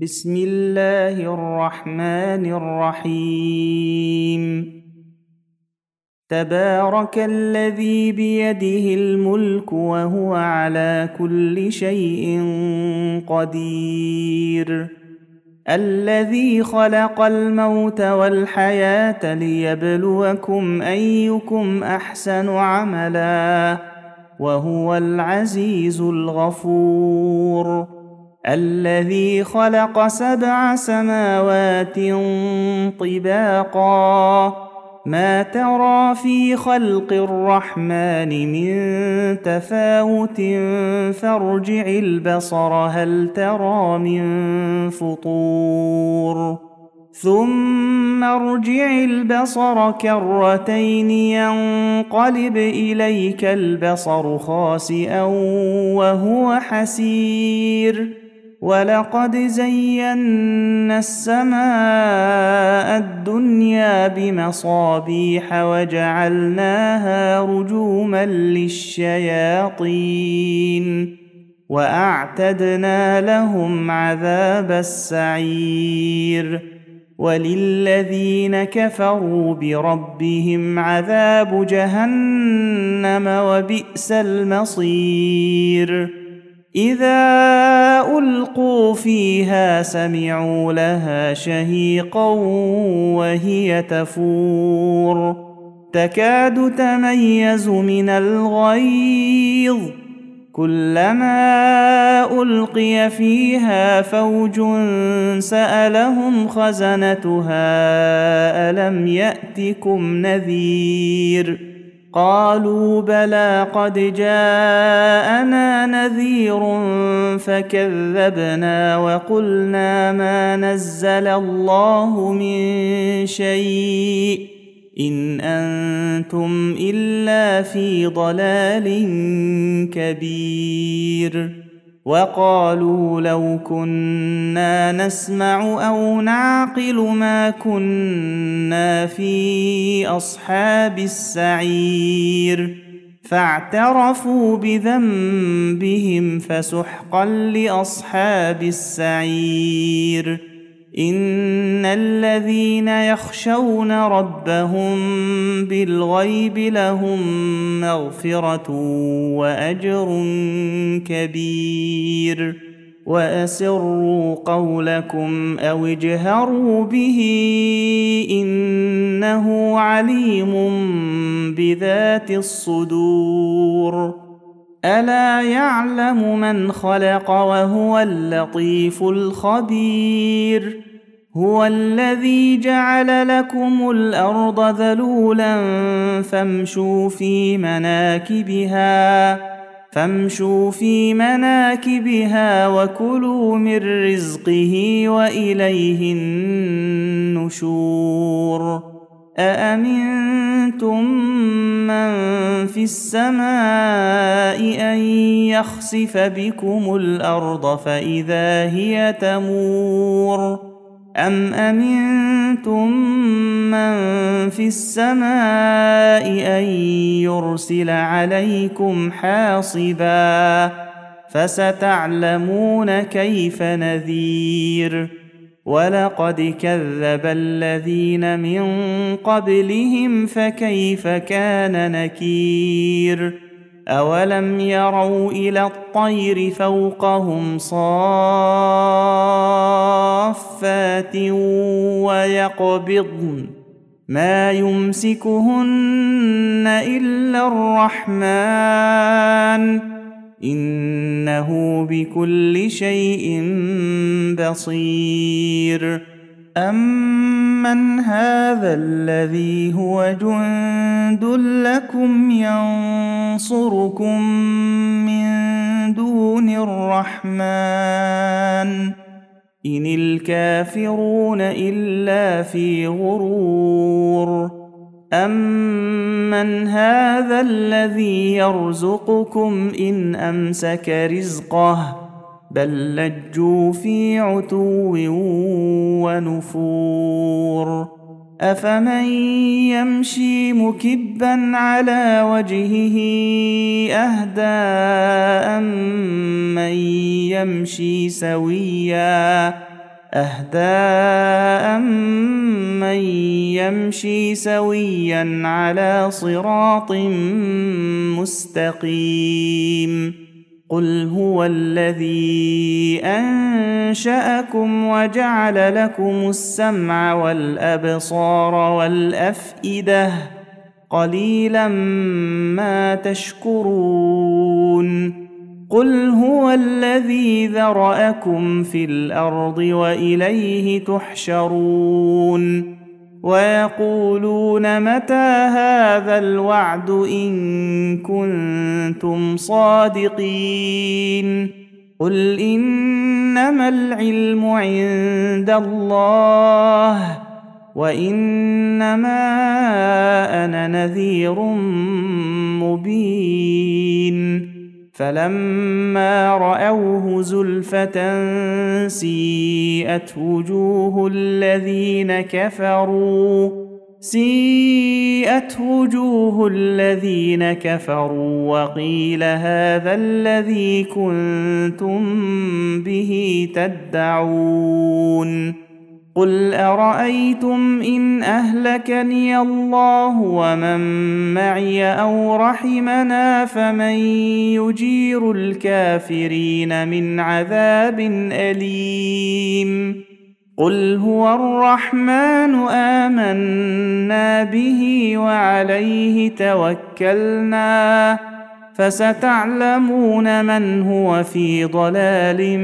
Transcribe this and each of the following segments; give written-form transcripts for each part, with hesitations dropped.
بسم الله الرحمن الرحيم. تبارك الذي بيده الملك وهو على كل شيء قدير. الذي خلق الموت والحياة ليبلوكم أيكم أحسن عملا وهو العزيز الغفور. الذي خلق 7 سماوات طباقا ما ترى في خلق الرحمن من تفاوت فارجع البصر هل ترى من فطور ثم ارجع البصر كرتين ينقلب إليك البصر خاسئا وهو حسير. ولقد زينا السماء الدنيا بمصابيح وجعلناها رجوما للشياطين وأعتدنا لهم عذاب السعير. وللذين كفروا بربهم عذاب جهنم وبئس المصير. إذا ألقوا فيها سمعوا لها شهيقا وهي تفور تكاد تميز من الغيظ كلما ألقي فيها فوج سألهم خزنتها ألم يأتكم نذير قالوا بلى قد جاءنا نذير فكذبنا وقلنا ما نزل الله من شيء إن أنتم إلا في ضلال كبير. وقالوا لو كنا نسمع أو نعقل ما كنا في أصحاب السعير فاعترفوا بذنبهم فسحقا لأصحاب السعير. إن الذين يخشون ربهم بالغيب لهم مغفرة وأجر كبير. وأسروا قولكم أو اجهروا به إنه عليم بذات الصدور. ألا يعلم من خلق وهو اللطيف الخبير. هو الذي جعل لكم الأرض ذلولا فامشوا في مناكبها وكلوا من رزقه وإليه النشور. أأمنتم من في السماء أن يخسف بكم الأرض فإذا هي تمور أم أمنتم من في السماء أن يرسل عليكم حاصبا فستعلمون كيف نذير. ولقد كذب الذين من قبلهم فكيف كان نكير. أولم يروا إلى الطير فوقهم صافات ويقبضن ما يمسكهن إلا الرحمن إنه بكل شيء بصير. أمن هذا الذي هو جند لكم ينصركم من دون الرحمن إن الكافرون إلا في غرور. أمن هذا الذي يرزقكم إن أمسك رزقه بل لجوا في عتو ونفور. أفمن يمشي مكبا على وجهه أهدى أمن يمشي سويا أهدى أمن يمشي سويا على صراط مستقيم قل هو الذي أنشأكم وجعل لكم السمع والأبصار والأفئدة قليلا ما تشكرون قل هو الذي ذرأكم في الأرض وإليه تحشرون ويقولون متى هذا الوعد إن كنتم صادقين قل إنما العلم عند الله وإنما أنا نذير مبين فلما رأوه زلفة سيئت وجوه الذين كفروا وقيل هذا الذي كنتم به تدعون قل أرأيتم إن أهلكني الله ومن معي أو رحمنا فمن يجير الكافرين من عذاب أليم قل هو الرحمن آمنا به وعليه توكلنا فستعلمون من هو في ضلال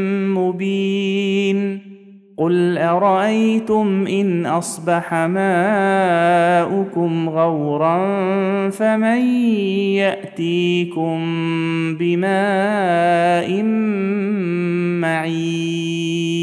مبين قل أرأيتم إن أصبح ماؤكم غورا فمن يأتيكم بماء معين